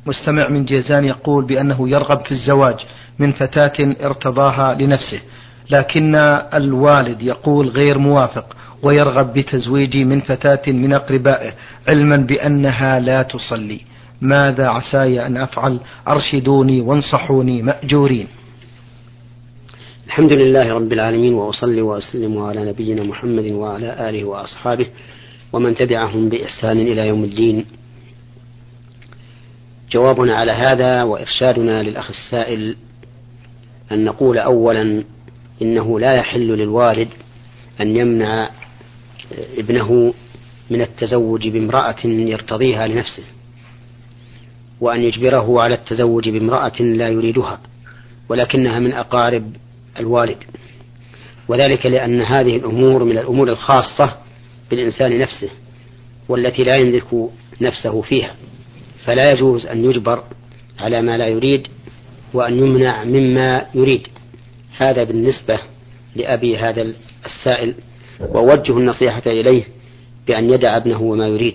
مستمع من جيزان يقول بأنه يرغب في الزواج من فتاة ارتضاها لنفسه، لكن الوالد يقول غير موافق ويرغب بتزويجي من فتاة من أقربائه علما بأنها لا تصلي. ماذا عساي أن أفعل؟ أرشدوني وانصحوني مأجورين. الحمد لله رب العالمين، وأصلي وأسلم على نبينا محمد وعلى آله وأصحابه ومن تبعهم بإحسان إلى يوم الدين. جوابنا على هذا وإرشادنا للأخ السائل أن نقول أولا إنه لا يحل للوالد أن يمنع ابنه من التزوج بامرأة يرتضيها لنفسه، وأن يجبره على التزوج بامرأة لا يريدها ولكنها من أقارب الوالد، وذلك لأن هذه الأمور من الأمور الخاصة بالإنسان نفسه والتي لا يملك نفسه فيها، فلا يجوز أن يجبر على ما لا يريد وأن يمنع مما يريد. هذا بالنسبة لأبي هذا السائل، ووجه النصيحة إليه بأن يدع ابنه وما يريد.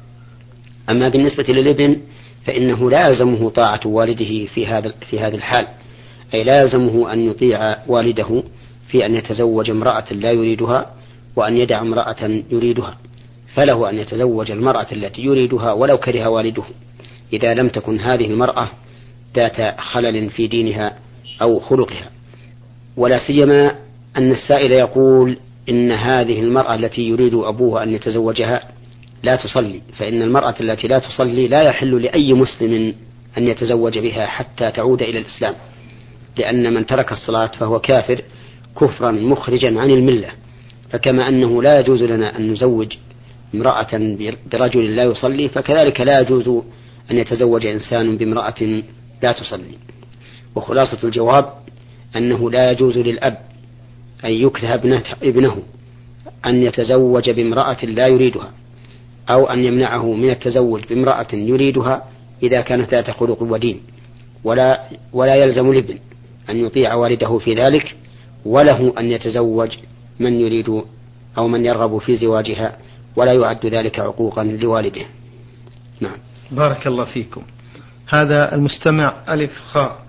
أما بالنسبة للابن فإنه لا يلزمه طاعة والده في هذا الحال، أي لا يلزمه أن يطيع والده في أن يتزوج امرأة لا يريدها وأن يدع امرأة يريدها، فله أن يتزوج المرأة التي يريدها ولو كره والده إذا لم تكن هذه المرأة ذات خلل في دينها أو خلقها. ولا سيما أن السائل يقول إن هذه المرأة التي يريد أبوه أن يتزوجها لا تصلي، فإن المرأة التي لا تصلي لا يحل لأي مسلم أن يتزوج بها حتى تعود إلى الإسلام، لأن من ترك الصلاة فهو كافر كفرا مخرجا عن الملة. فكما أنه لا يجوز لنا أن نزوج امرأة برجل لا يصلي، فكذلك لا يجوز أن يتزوج إنسان بامرأة لا تصلي. وخلاصة الجواب أنه لا يجوز للأب أن يكره ابنه أن يتزوج بامرأة لا يريدها، أو أن يمنعه من التزوج بامرأة يريدها إذا كانت ذات خلق ودين، ولا يلزم الابن أن يطيع والده في ذلك، وله أن يتزوج من يريد أو من يرغب في زواجها، ولا يعد ذلك عقوقا لوالده. نعم. بارك الله فيكم. هذا المستمع ألف خاء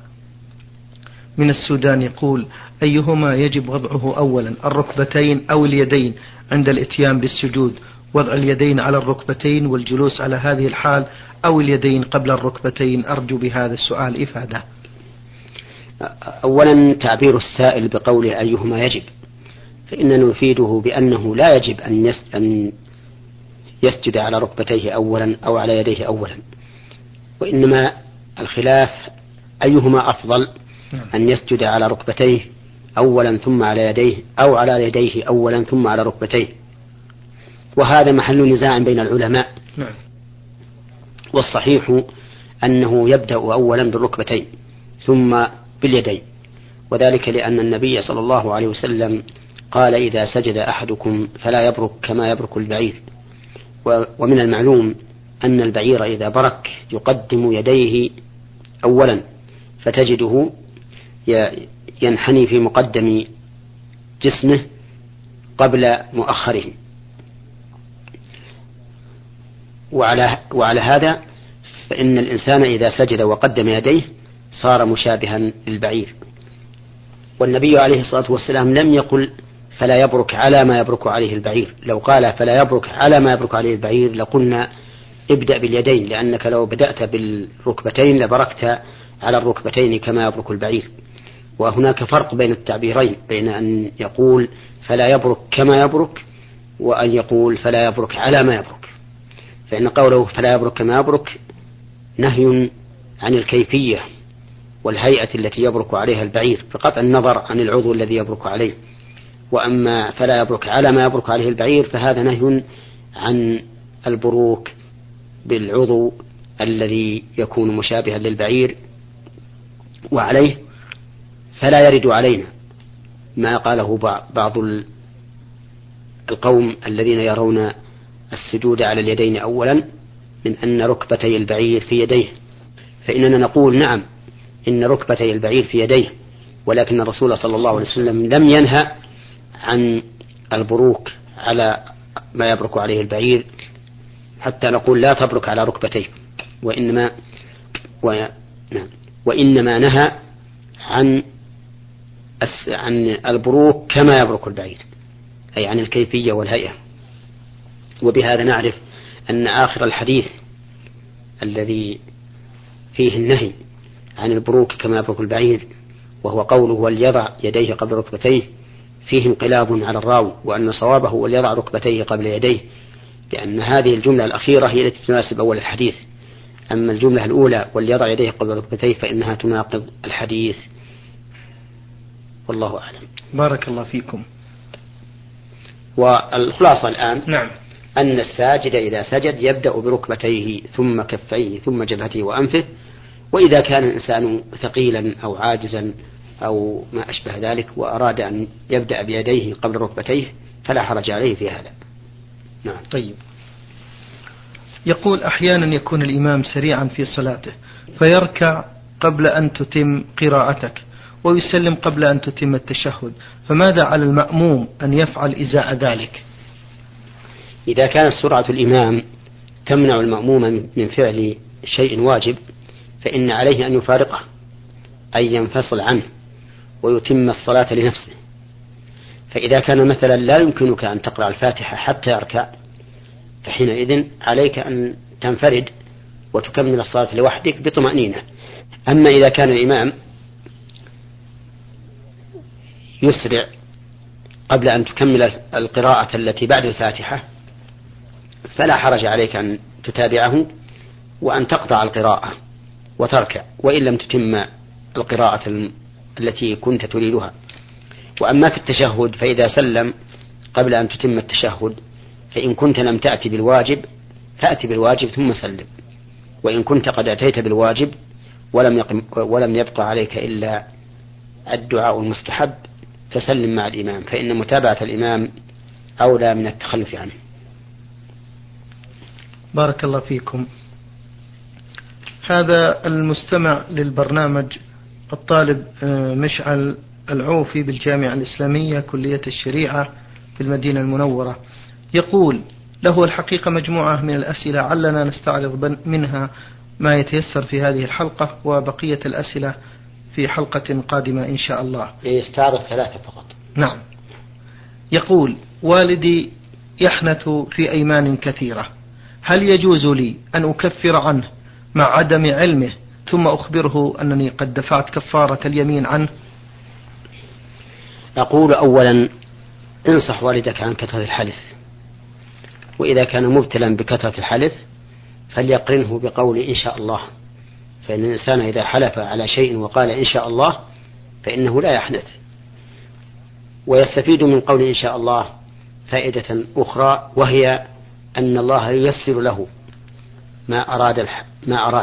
من السودان يقول أيهما يجب وضعه أولا، الركبتين أو اليدين عند الإتيان بالسجود؟ وضع اليدين على الركبتين والجلوس على هذه الحال، أو اليدين قبل الركبتين؟ أرجو بهذا السؤال إفادة. أولا تعبير السائل بقوله أيهما يجب، فإننا نفيده بأنه لا يجب أن يسجد على ركبتيه أولا أو على يديه أولا، وإنما الخلاف أيهما أفضل، أن يسجد على ركبتيه أولا ثم على يديه، أو على يديه أولا ثم على ركبتيه، وهذا محل نزاع بين العلماء. والصحيح أنه يبدأ أولا بالركبتين ثم باليدين، وذلك لأن النبي صلى الله عليه وسلم قال إذا سجد أحدكم فلا يبرك كما يبرك البعير. ومن المعلوم أن البعير إذا برك يقدم يديه أولا، فتجده ينحني في مقدم جسمه قبل مؤخره، وعلى هذا فإن الإنسان إذا سجد وقدم يديه صار مشابها للبعير. والنبي عليه الصلاة والسلام لم يقل فلا يبرك على ما يبرك عليه البعير، لو قال فلا يبرك على ما يبرك عليه البعير لقلنا ابدأ باليدين، لأنك لو بدأت بالركبتين لبركت على الركبتين كما يبرك البعير. وهناك فرق بين التعبيرين، بين أن يقول فلا يبرك كما يبرك وأن يقول فلا يبرك على ما يبرك. فإن قوله فلا يبرك كما يبرك نهي عن الكيفية والهيئة التي يبرك عليها البعير بقطع النظر عن العضو الذي يبرك عليه، وأما فلا يبرك على ما يبرك عليه البعير فهذا نهي عن البروك بالعضو الذي يكون مشابها للبعير. وعليه فلا يرد علينا ما قاله بعض القوم الذين يرون السجود على اليدين أولا من أن ركبتي البعير في يديه، فإننا نقول نعم إن ركبتي البعير في يديه، ولكن الرسول صلى الله عليه وسلم لم ينهى عن البروك على ما يبرك عليه البعير حتى نقول لا تبرك على ركبتيه، وإنما وإنما نهى عن البروك كما يبرك البعير، أي عن الكيفية والهيئة. وبهذا نعرف أن آخر الحديث الذي فيه النهي عن البروك كما يبرك البعير، وهو قوله وليضع يديه قبل ركبتيه، فيه انقلاب على الراوي، وأن صوابه وليضع ركبتيه قبل يديه، لأن هذه الجملة الأخيرة هي التي تناسب أول الحديث. أما الجملة الأولى وليضع يديه قبل ركبتيه فإنها تناقض الحديث، والله أعلم. بارك الله فيكم. والخلاصة الآن نعم أن الساجد إذا سجد يبدأ بركبتيه ثم كفيه ثم جبهته وأنفه، وإذا كان الإنسان ثقيلا أو عاجزا أو ما أشبه ذلك وأراد أن يبدأ بيديه قبل ركبتيه فلا حرج عليه في هذا. نعم. طيب، يقول أحيانا يكون الإمام سريعا في صلاته فيركع قبل أن تتم قراءتك ويسلم قبل أن تتم التشهد، فماذا على المأموم أن يفعل إزاء ذلك؟ إذا كانت سرعة الإمام تمنع المأموم من فعل شيء واجب فإن عليه أن يفارقه، أي ينفصل عنه ويتم الصلاة لنفسه. فإذا كان مثلا لا يمكنك أن تقرأ الفاتحة حتى يركع فحينئذ عليك أن تنفرد وتكمل الصلاة لوحدك بطمأنينة. أما إذا كان الإمام يسرع قبل أن تكمل القراءة التي بعد الفاتحة فلا حرج عليك أن تتابعه وأن تقطع القراءة وتركع وإن لم تتم القراءة التي كنت تريدها. وأما في التشهد فإذا سلم قبل أن تتم التشهد فإن كنت لم تأتي بالواجب فأتي بالواجب ثم سلم، وإن كنت قد أتيت بالواجب ولم يبقى عليك إلا الدعاء المستحب فسلم مع الإمام، فإن متابعة الإمام أولى من التخلف عنه. بارك الله فيكم. هذا المستمع للبرنامج الطالب مشعل العوفي بالجامعة الإسلامية كلية الشريعة في المدينة المنورة، يقول له الحقيقة مجموعة من الأسئلة علنا نستعرض منها ما يتيسر في هذه الحلقة، وبقية الأسئلة في حلقة قادمة إن شاء الله. يستعرض 3 فقط. نعم. يقول والدي يحنث في أيمان كثيرة، هل يجوز لي أن أكفر عنه مع عدم علمه ثم أخبره أنني قد دفعت كفارة اليمين عنه؟ أقول أولا انصح والدك عن كثرة الحلف، وإذا كان مبتلا بكثرة الحلف فليقرنه بقول إن شاء الله، فإن الإنسان إذا حلف على شيء وقال إن شاء الله فإنه لا يحنث. ويستفيد من قول إن شاء الله فائدة أخرى، وهي أن الله ييسر له ما أراد.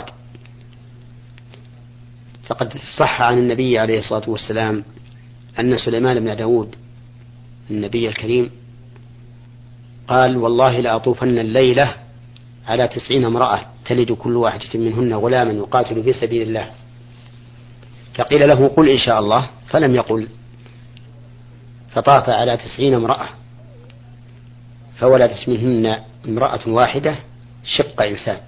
فقد صح عن النبي عليه الصلاة والسلام أن سليمان بن داود النبي الكريم قال والله لأطوفن الليلة على 90 امرأة تلد كل واحدة منهن غلاما يقاتل في سبيل الله، فقيل له قل إن شاء الله فلم يقل، فطاف على 90 امرأة فولدت منهن امرأة واحدة شق إنسان،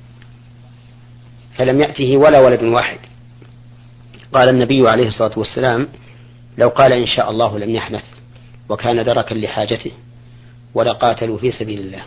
فلم يأته ولا ولد واحد. قال النبي عليه الصلاة والسلام لو قال إن شاء الله لم يحنث وكان دركا لحاجته ولقاتلوا في سبيل الله.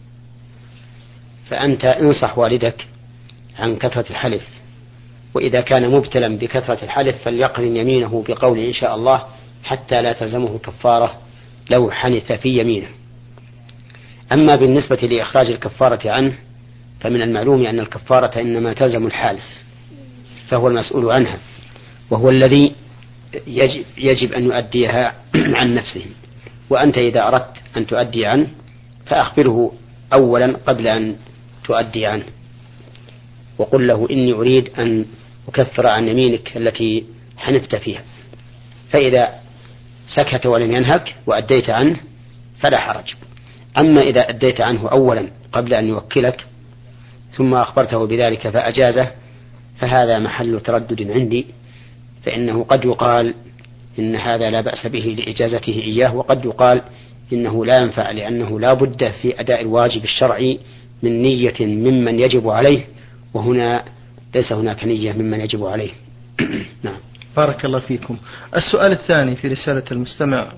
فأنت انصح والدك عن كثرة الحلف، وإذا كان مبتلا بكثرة الحلف فليقرن يمينه بقول إن شاء الله حتى لا تلزمه كفارة لو حنث في يمينه. أما بالنسبة لإخراج الكفارة عنه فمن المعلوم أن الكفارة إنما تلزم الحالف فهو المسؤول عنها، وهو الذي يجب أن يؤديها عن نفسه. وأنت إذا أردت أن تؤدي عنه فأخبره أولا قبل أن تؤدي عنه، وقل له إني أريد أن أكفر عن يمينك التي حنثت فيها، فإذا سكت ولم ينهك وأديت عنه فلا حرج. أما إذا أديت عنه أولا قبل أن يوكلك ثم أخبرته بذلك فأجازه فهذا محل تردد عندي، فإنه قد يقال إن هذا لا بأس به لإجازته إياه، وقد يقال إنه لا ينفع لأنه لا بد في أداء الواجب الشرعي من نية ممن يجب عليه، وهنا ليس هناك نية ممن يجب عليه. نعم. بارك الله فيكم. السؤال الثاني في رسالة المستمع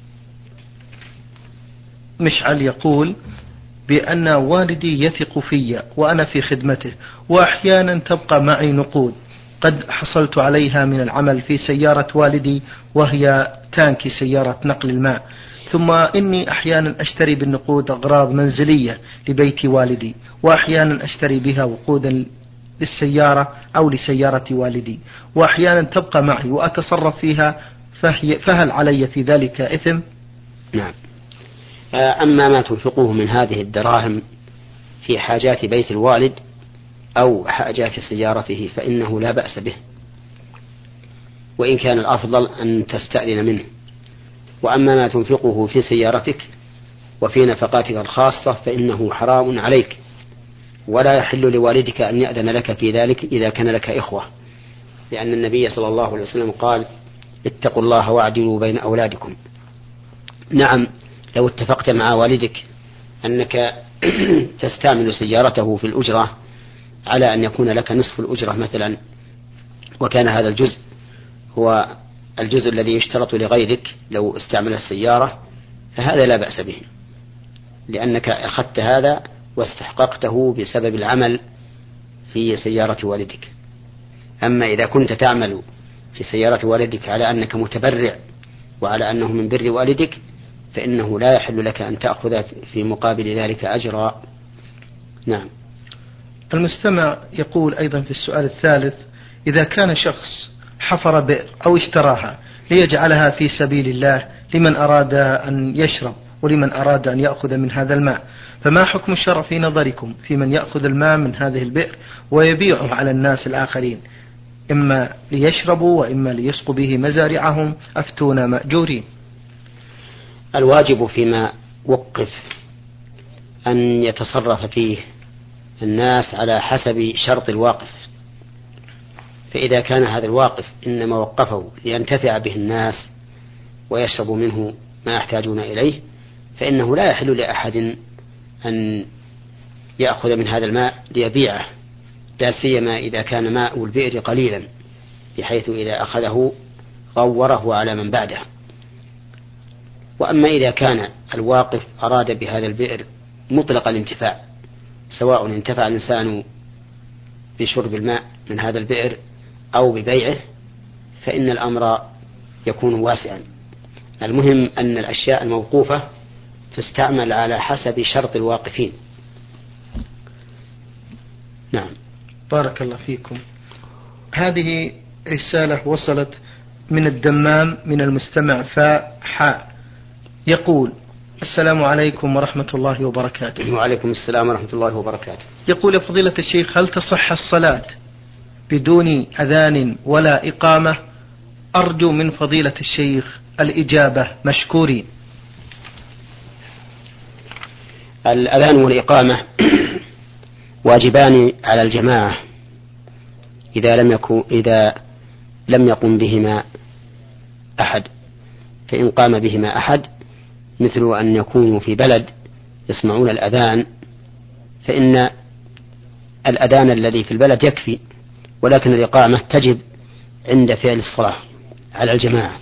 مشعل يقول بأن والدي يثق في وأنا في خدمته، وأحيانا تبقى معي نقود قد حصلت عليها من العمل في سيارة والدي وهي تانكي سيارة نقل الماء، ثم إني أحيانا أشتري بالنقود أغراض منزلية لبيت والدي، وأحيانا أشتري بها وقودا للسيارة أو لسيارة والدي، وأحيانا تبقى معي وأتصرف فيها، فهل علي في ذلك إثم؟ نعم. أما ما تنفقه من هذه الدراهم في حاجات بيت الوالد أو حاجات سيارته فإنه لا بأس به، وإن كان الأفضل أن تستأذن منه. وأما ما تنفقه في سيارتك وفي نفقاتك الخاصة فإنه حرام عليك، ولا يحل لوالدك أن يأذن لك في ذلك إذا كان لك إخوة، لأن النبي صلى الله عليه وسلم قال: اتقوا الله واعدلوا بين أولادكم. نعم، لو اتفقت مع والدك أنك تستعمل سيارته في الأجرة على أن يكون لك نصف الأجرة مثلا، وكان هذا الجزء هو الجزء الذي يشترط لغيرك لو استعمل السيارة، فهذا لا بأس به، لأنك أخذت هذا واستحققته بسبب العمل في سيارة والدك. أما إذا كنت تعمل في سيارة والدك على أنك متبرع وعلى أنه من بر والدك فإنه لا يحل لك أن تأخذ في مقابل ذلك أجرا. نعم. المستمع يقول أيضا في السؤال الثالث: إذا كان شخص حفر بئر أو اشتراها ليجعلها في سبيل الله لمن أراد أن يشرب ولمن أراد أن يأخذ من هذا الماء، فما حكم الشرع في نظركم في من يأخذ الماء من هذه البئر ويبيعه على الناس الآخرين، إما ليشربوا وإما ليسقوا به مزارعهم؟ أفتونا مأجورين. الواجب فيما وقف أن يتصرف فيه الناس على حسب شرط الواقف، فإذا كان هذا الواقف إنما وقفه لينتفع به الناس ويشربوا منه ما يحتاجون إليه فإنه لا يحل لأحد أن يأخذ من هذا الماء ليبيعه، لا سيما إذا كان ماء البئر قليلا بحيث إذا أخذه غوره على من بعده. وأما إذا كان الواقف أراد بهذا البئر مطلق الانتفاع، سواء انتفع الإنسان بشرب الماء من هذا البئر أو ببيعه، فإن الأمر يكون واسعا. المهم أن الأشياء الموقوفة تستعمل على حسب شرط الواقفين. نعم. بارك الله فيكم. هذه رسالة وصلت من الدمام من المستمع فاء يقول: السلام عليكم ورحمة الله وبركاته. وعليكم السلام ورحمة الله وبركاته. يقول: فضيلة الشيخ، هل تصح الصلاة بدون أذان ولا إقامة؟ أرجو من فضيلة الشيخ الإجابة، مشكورين. الأذان والإقامة واجبان على الجماعة إذا لم يقم بهما أحد، فإن قام بهما أحد مثل أن يكونوا في بلد يسمعون الأذان فإن الأذان الذي في البلد يكفي، ولكن الإقامة تجب عند فعل الصلاة على الجماعة،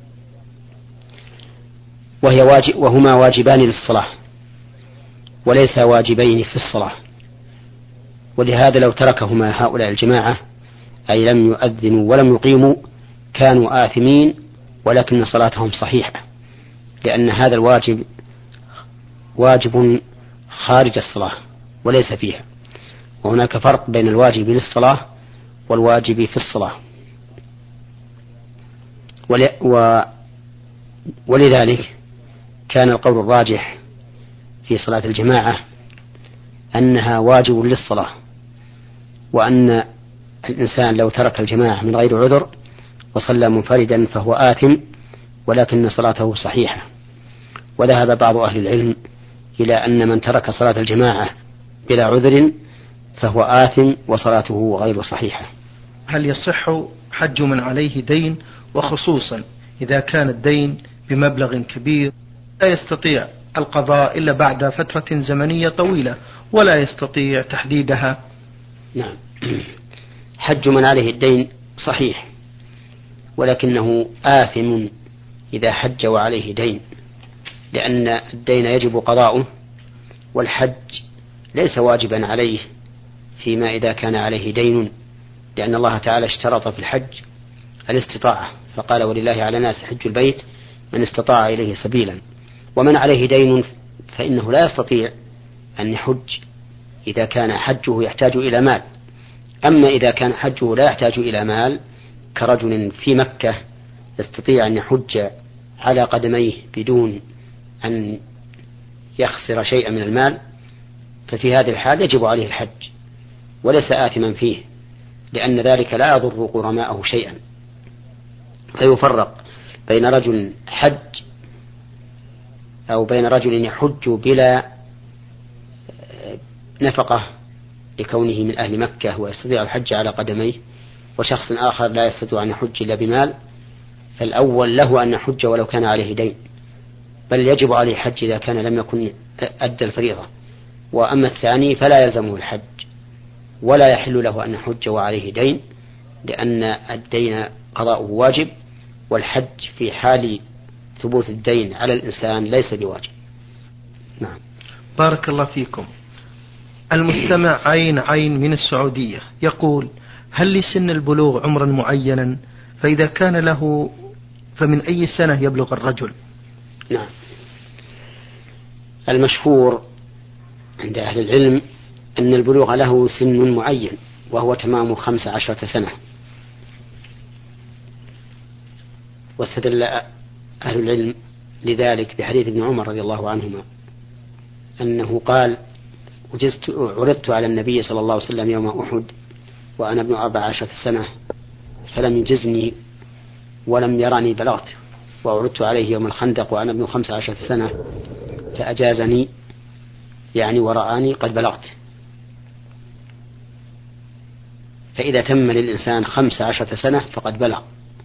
وهما واجبان للصلاة وليس واجبين في الصلاة. ولهذا لو تركهما هؤلاء الجماعة أي لم يؤذنوا ولم يقيموا كانوا آثمين، ولكن صلاتهم صحيحة، لأن هذا الواجب واجب خارج الصلاة وليس فيها، وهناك فرق بين الواجب للصلاة والواجب في الصلاة. ولذلك كان القول الراجح في صلاة الجماعة أنها واجب للصلاة، وأن الإنسان لو ترك الجماعة من غير عذر وصلى منفردا فهو آثم، ولكن صلاته صحيحة. وذهب بعض أهل العلم إلى أن من ترك صلاة الجماعة بلا عذر فهو آثم وصلاته غير صحيحة. هل يصح حج من عليه دين، وخصوصا إذا كان الدين بمبلغ كبير لا يستطيع القضاء إلا بعد فترة زمنية طويلة ولا يستطيع تحديدها؟ نعم. حج من عليه الدين صحيح، ولكنه آثم إذا حج وعليه دين، لأن الدين يجب قضاؤه، والحج ليس واجبا عليه فيما إذا كان عليه دين، لأن الله تعالى اشترط في الحج الاستطاعة، فقال ولله على الناس حج البيت من استطاع إليه سبيلا. ومن عليه دين فإنه لا يستطيع أن يحج إذا كان حجه يحتاج إلى مال. أما إذا كان حجه لا يحتاج إلى مال كرجل في مكة يستطيع أن يحج على قدميه بدون أن يخسر شيئا من المال، ففي هذه الحال يجب عليه الحج وليس آثما فيه، لأن ذلك لا يضر غرماءه شيئا. فيفرق بين رجل حج أو بين رجل يحج بلا نفقة لكونه من أهل مكة ويستطيع الحج على قدميه، وشخص آخر لا يستطيع أن يحج إلا بمال، فالأول له أن يحج ولو كان عليه دين، بل يجب عليه الحج إذا كان لم يكن أدى الفريضة. وأما الثاني فلا يلزمه الحج ولا يحل له أن يحج وعليه دين، لأن الدين قضاؤه واجب، والحج في حال ثبوت الدين على الإنسان ليس بواجب. نعم. بارك الله فيكم. المستمع عين من السعودية يقول: هل لسن البلوغ عمرا معينا؟ فإذا كان له فمن أي سنة يبلغ الرجل؟ نعم. المشهور عند أهل العلم أن البلوغ له سن معين، وهو تمام 15 سنة. واستدل أهل العلم لذلك بحديث ابن عمر رضي الله عنهما أنه قال: عرضت على النبي صلى الله عليه وسلم يوم أحد وأنا ابن 14 سنة فلم يجزني ولم يرني بلغت، وعرضت عليه يوم الخندق وأنا ابن 15 سنة فأجازني يعني ورآني قد بلغت. فإذا تم للإنسان 15 سنة فقد بلغ.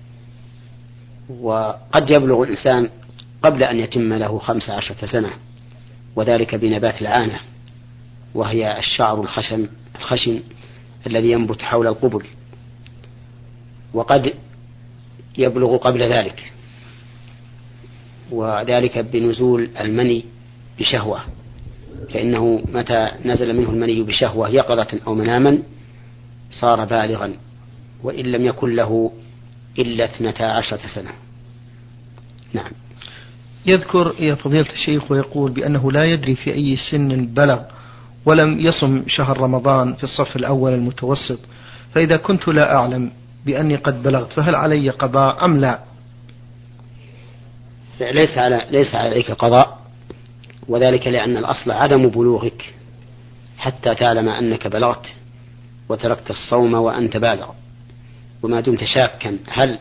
وقد يبلغ الإنسان قبل أن يتم له 15 سنة، وذلك بنبات العانة، وهي الشعر الخشن الذي ينبت حول القبل، وقد يبلغ قبل ذلك، وذلك بنزول المني بشهوة، فإنه متى نزل منه المني بشهوة يقظة أو مناما صار بالغا، وإن لم يكن له إلا 12 سنة. نعم. يذكر يا فضيلة الشيخ ويقول بأنه لا يدري في أي سن بلغ ولم يصم شهر رمضان في الصف الأول المتوسط، فإذا كنت لا أعلم بأني قد بلغت فهل علي قضاء أم لا؟ ليس عليك قضاء، وذلك لأن الأصل عدم بلوغك حتى تعلم أنك بلغت وتركت الصوم وأنت بالغ. وما دمت شاكا هل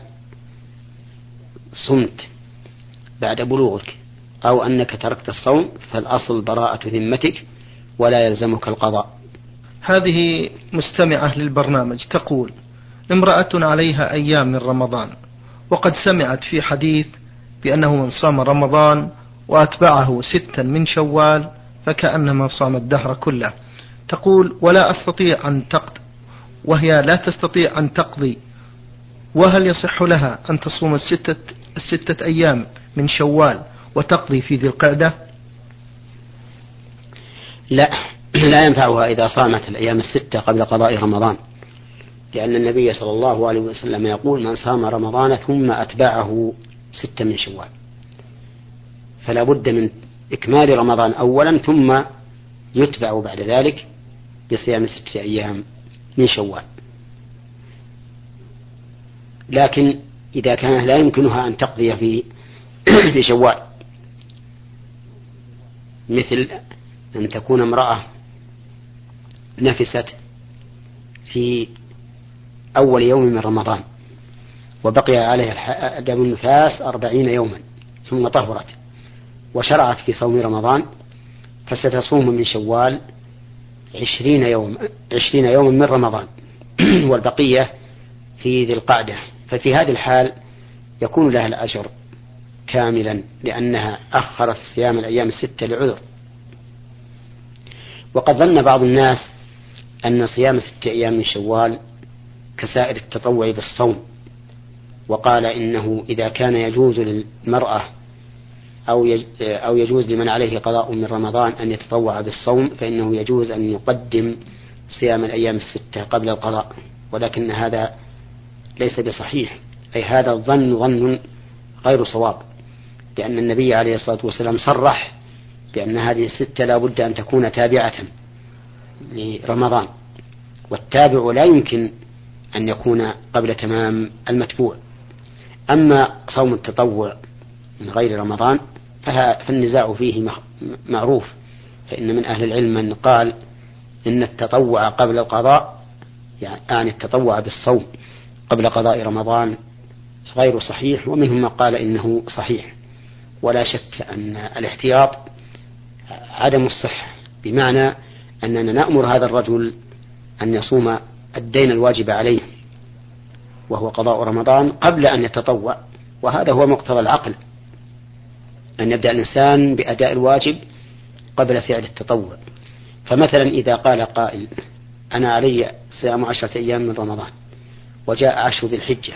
صمت بعد بلوغك أو أنك تركت الصوم فالأصل براءة ذمتك ولا يلزمك القضاء. هذه مستمعة للبرنامج تقول: امرأة عليها أيام من رمضان، وقد سمعت في حديث بأنه من صام رمضان وأتبعه 6 من شوال فكأنما صام الدهر كله. تقول: ولا أستطيع أن تقضي، وهي لا تستطيع أن تقضي، وهل يصح لها أن تصوم 6 أيام من شوال وتقضي في ذي القعدة؟ لا ينفعها إذا صامت الأيام 6 قبل قضاء رمضان، لأن النبي صلى الله عليه وسلم يقول: من صام رمضان ثم أتبعه 6 من شوال، فلا بد من إكمال رمضان أولا ثم يتبع بعد ذلك بصيام 6 أيام من شوال. لكن إذا كان لا يمكنها أن تقضي في شوال، مثل أن تكون امرأة نفست في أول يوم من رمضان وبقي عليها دم النفاس 40 يوما ثم طهرت وشرعت في صوم رمضان، فستصوم من شوال 20 يوما من رمضان والبقية في ذي القعدة، ففي هذه الحال يكون لها الأجر كاملا لأنها أخرت صيام الأيام 6 لعذر. وقد ظن بعض الناس أن صيام 6 أيام من شوال كسائر التطوع بالصوم، وقال إنه إذا كان يجوز للمرأة أو يجوز لمن عليه قضاء من رمضان أن يتطوع بالصوم، فإنه يجوز أن يقدم صيام الأيام الستة قبل القضاء، ولكن هذا ليس بصحيح، أي هذا الظن ظن غير صواب، لأن النبي عليه الصلاة والسلام صرح بأن هذه الستة لا بد أن تكون تابعة لرمضان، والتابع لا يمكن أن يكون قبل تمام المتبوع. أما صوم التطوع من غير رمضان فالنزاع فيه معروف، فإن من أهل العلم من قال إن التطوع قبل القضاء، يعني التطوع بالصوم قبل قضاء رمضان، غير صحيح، ومنهم من قال إنه صحيح. ولا شك أن الاحتياط عدم الصحة، بمعنى أننا نأمر هذا الرجل أن يصوم الدين الواجب عليه وهو قضاء رمضان قبل أن يتطوع، وهذا هو مقتضى العقل، أن يبدأ الإنسان بأداء الواجب قبل فعل التطوع. فمثلا إذا قال قائل أنا علي صيام 10 أيام من رمضان وجاء 10 ذي الحجة،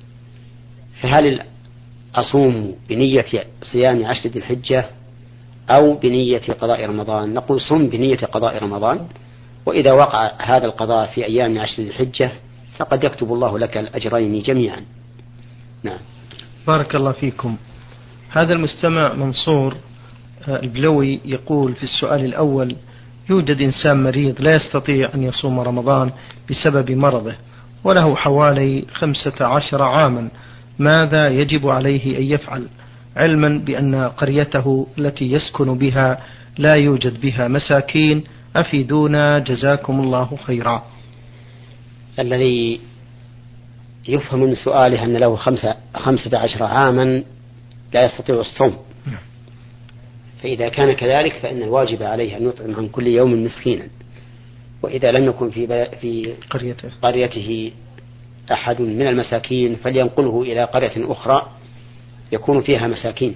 فهل أصوم بنية صيام 10 ذي الحجة أو بنية قضاء رمضان؟ نقول صم بنية قضاء رمضان، وإذا وقع هذا القضاء في أيام 10 ذي الحجة فقد يكتب الله لك الأجرين جميعا. نعم. بارك الله فيكم. هذا المستمع منصور البلوي يقول في السؤال الأول: يوجد إنسان مريض لا يستطيع أن يصوم رمضان بسبب مرضه وله حوالي 15 عاما، ماذا يجب عليه أن يفعل، علما بأن قريته التي يسكن بها لا يوجد بها مساكين؟ أفيدونا جزاكم الله خيرا. الذي يفهم من سؤاله أن له 15 عاما لا يستطيع الصوم، فإذا كان كذلك فإن الواجب عليه أن يطعم عن كل يوم مسكينا، وإذا لم يكن في قريته أحد من المساكين فلينقله إلى قرية أخرى يكون فيها مساكين،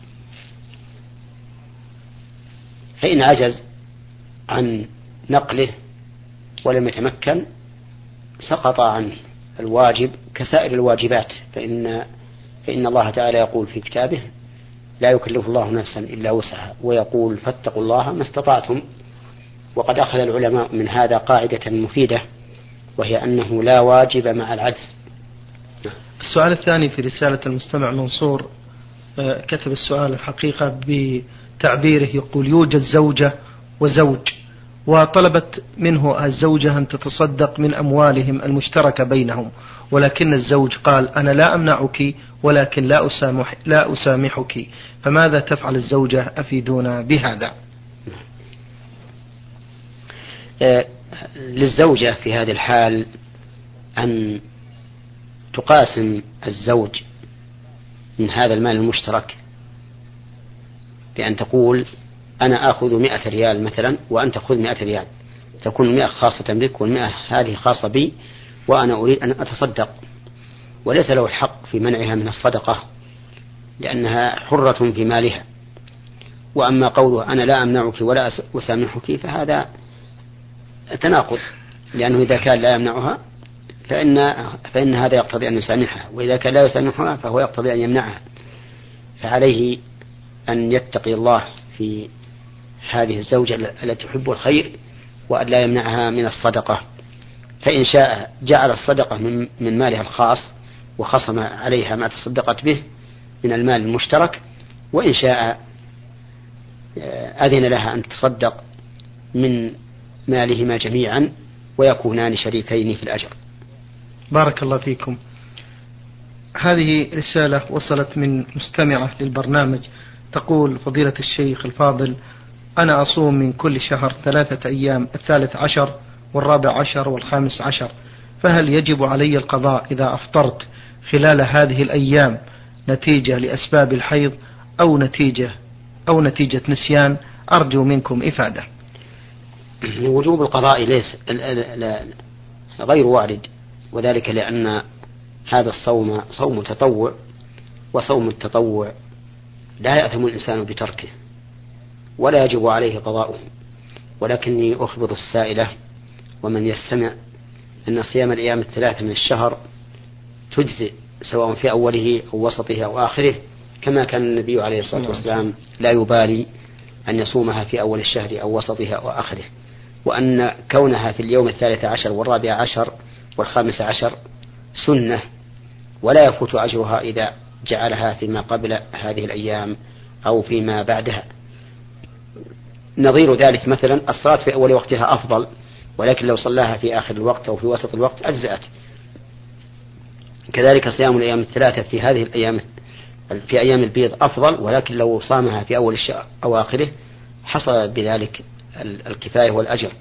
فإن عجز عن نقله ولم يتمكن سقط عنه الواجب كسائر الواجبات، فإن الله تعالى يقول في كتابه: لا يكلف الله نفسا إلا وسعها، ويقول: فاتقوا الله ما استطعتم. وقد أخذ العلماء من هذا قاعدة مفيدة، وهي أنه لا واجب مع العجز. السؤال الثاني في رسالة المستمع منصور، كتب السؤال الحقيقة بتعبيره، يقول: يوجد زوجة وزوج، وطلبت منه الزوجة أن تتصدق من أموالهم المشتركة بينهم، ولكن الزوج قال: أنا لا أمنعك ولكن لا أسامحك، فماذا تفعل الزوجة؟ أفيدونا بهذا. للزوجة في هذه الحال أن تقاسم الزوج من هذا المال المشترك، بأن تقول: أنا أخذ 100 ريال مثلا وأنت خذ 100 ريال، تكون 100 خاصة بك وال100 هذه خاصة بي، وأنا أريد أن أتصدق. وليس له الحق في منعها من الصدقة لأنها حرة في مالها. وأما قوله أنا لا أمنعك ولا أسامحك فهذا تناقض، لأنه إذا كان لا يمنعها فإن هذا يقتضي أن يسامحها، وإذا كان لا يسامحها فهو يقتضي أن يمنعها. فعليه أن يتقي الله في هذه الزوجة التي تحب الخير وأن لا يمنعها من الصدقة. فإن شاء جعل الصدقة من مالها الخاص وخصم عليها ما تصدقت به من المال المشترك، وإن شاء أذن لها أن تصدق من مالهما جميعا ويكونان شريكين في الأجر. بارك الله فيكم. هذه رسالة وصلت من مستمعة للبرنامج، تقول: فضيلة الشيخ الفاضل، أنا أصوم من كل شهر 3 أيام، 13 و14 و15، فهل يجب علي القضاء إذا أفطرت خلال هذه الأيام نتيجة لأسباب الحيض أو نتيجة نسيان؟ أرجو منكم إفادة. وجوب القضاء ليس غير وارد، وذلك لأن هذا الصوم صوم تطوع، وصوم التطوع لا يأثم الإنسان بتركه ولا يجب عليه قضاؤه. ولكني أخبر السائلة ومن يستمع أن صيام الأيام الثلاثة من الشهر تجزئ سواء في أوله أو وسطه أو آخره، كما كان النبي عليه الصلاة والسلام لا يبالي أن يصومها في أول الشهر أو وسطه أو آخره، وأن كونها في اليوم 13 و14 و15 سنة ولا يفوت أجرها إذا جعلها فيما قبل هذه الأيام أو فيما بعدها. نظير ذلك مثلا الصلاة في أول وقتها أفضل، ولكن لو صلاها في آخر الوقت أو في وسط الوقت أجزأت. كذلك صيام الأيام الثلاثة في هذه الأيام في أيام البيض أفضل، ولكن لو صامها في أول الشهر أو آخره حصل بذلك الكفاية والأجر.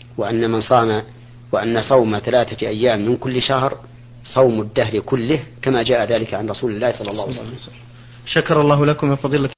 وأن صوم 3 أيام من كل شهر صوم الدهر كله، كما جاء ذلك عن رسول الله صلى الله عليه وسلم. شكر الله لكم يا فضيلة